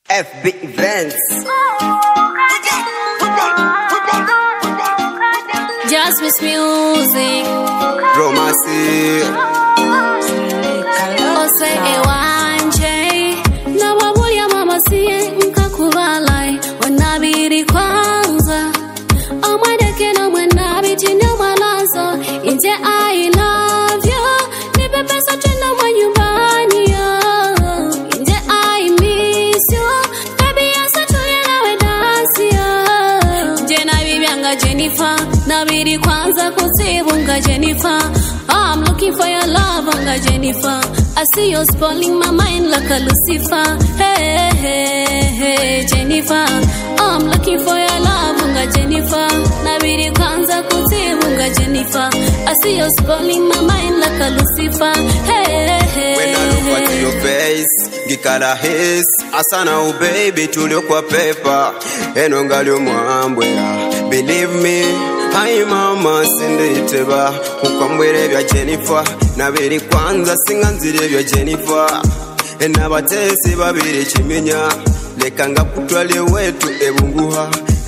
FB Events. Just Miss Music. Romancy. Ose ewanje na wabuli ya mama siye mkakubalai wanabiri kwanza amadeke na mwanabi chini malazo inje I love you ni pepesa tena mwa nyumbani inje I miss you baby asa tulia we dance je na bibi anga Jennifer nabiri kwanza kusibunga Jennifer. I'm looking for your love, Anga Jennifer. I see you spoiling my mind like a Lucifer. Hey, hey, hey, Jennifer. I'm looking for your love, Anga Jennifer. Nabiri kwanza kutibu, Anga Jennifer. I see you spoiling my mind like a Lucifer. Hey, hey, when I look at your face, gikala his. Asana u baby tulio kwa pepa. Enongali umwambwela. Believe me. Hai mama sinditeba kukwambwere bya Jennifer nabiri kwanza singanzire bya Jennifer enabatesi babiri chiminya leka ngakutwale wetu ebunguha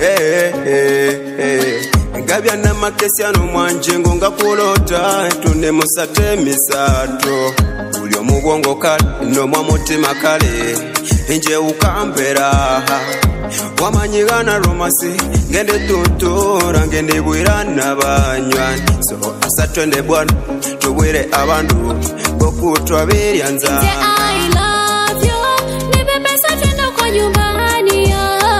ngabya namakesi ano mwanjengo ngakulota tune musate misato ulyo mugongo kale no mwamutima kale nje ukambera wamanyigana romasi ngende tutura ngende bwirana banywani so asatwende bwana tubwire abantu bokutwa biryanza I love you ni pepesa tena kwa nyumbani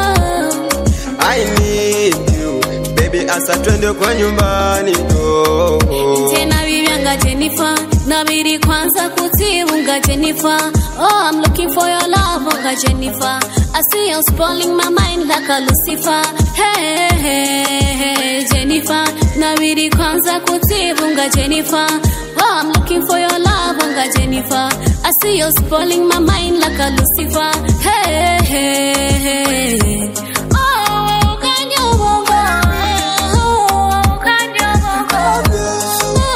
I need you baby asatwende kwa nyumbani tena bibi anga Jennifer nabiri kwanza kutibunga Jennifer. Oh, I'm looking for your love, Anga Jennifer. I see you spoiling my mind like a Lucifer. Hey, hey, hey, Jennifer. Nabiri kwanza kutibunga Jennifer. Oh, I'm looking for your love, Anga Jennifer. I see you spoiling my mind like a Lucifer. Hey, hey, hey. Oh, can you move on? Oh, can you move on?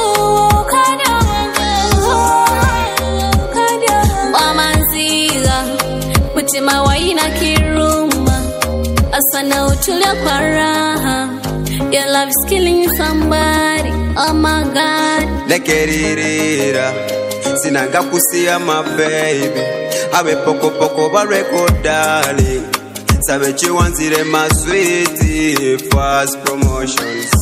Mutima waina kiruma asana utulia kwa raha. Your love is killing somebody. Oh my God. Lekeririra sinanga kusia my baby abe poko poko ba record darling sabe chiwanzire my sweetie fast promotions